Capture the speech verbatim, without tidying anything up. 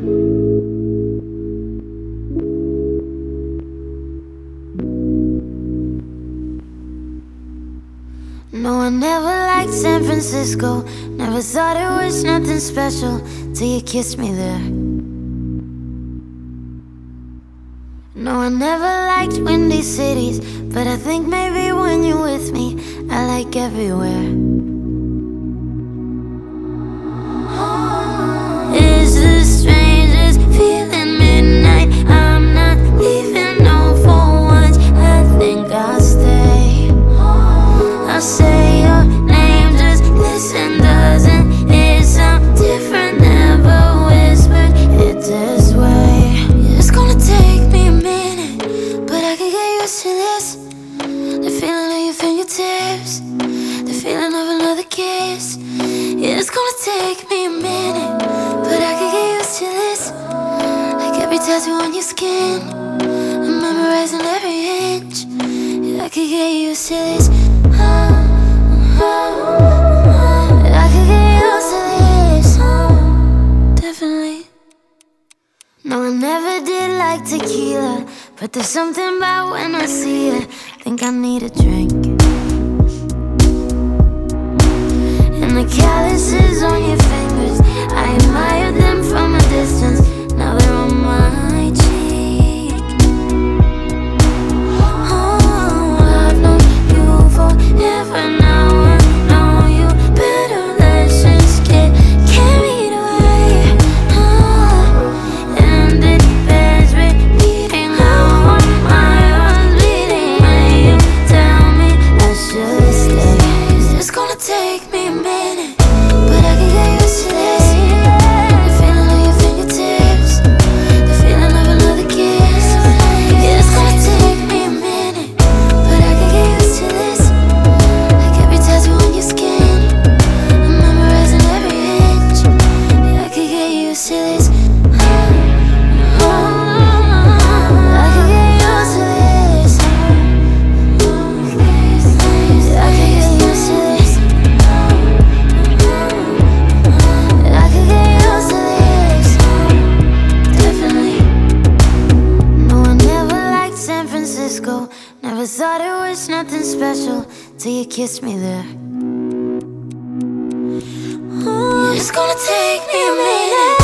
No, I never liked San Francisco. Never thought it was nothing special till you kissed me there. No, I never liked windy cities, but I think maybe when you're with me, I like everywhere. It's the strangest feeling midnight. I'm not leaving, no, for once. I think I'll stay. I'll say your name, just listen. Doesn't it sound different? Never whispered it this way. It's gonna take me a minute, but I can get used to this. The feeling of your fingertips, the feeling of another kiss. Yeah, it's gonna take me a minute, but I can get used to this. Like every tattoo on your skin, I'm memorizing every inch. Yeah, I can get used to this. Oh, oh, oh. I can get used to this. Oh, definitely. No, I never did like tequila, but there's something about when I see you, think I need a drink. And the calluses on your fingers, I admire them from a distance. Now they're on my cheek. Oh, I've known you forever. Now I know you better. Let's just get carried away. Oh, and it bears repeating how my heart's beating when you tell me I should stay. It's gonna take me a minute, but I can get used to this. The feeling of your fingertips, the feeling of another kiss. Yeah, it's gonna take me a minute, but I can get used to this. Like every tattoo on your skin, I'm memorizing every inch. Yeah, I can get used to this. Oh, I can get used to this. Yeah, I can get used to this. I can get used to this. Definitely. No, I never liked San Francisco. Never thought it was nothing special till you kissed me there. Oh, it's gonna take me a minute.